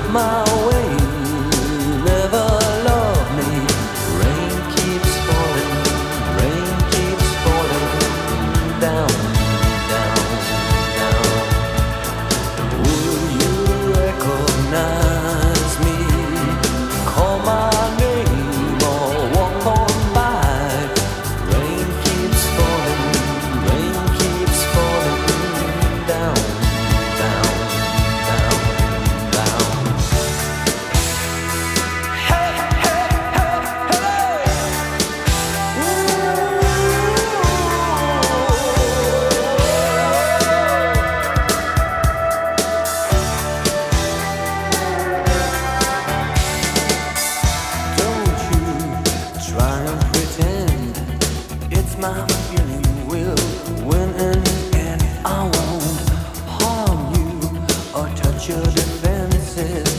my way, never love me. Rain keeps falling, rain keeps falling down, down, down. Will you recognize me? Call my name or walk on by. Rain keeps falling, rain keeps falling down, down, down, down. Hey, hey, hey, hey! Don't you try and pretend it's my feeling will win in the end. I won't harm you or touch your defenses.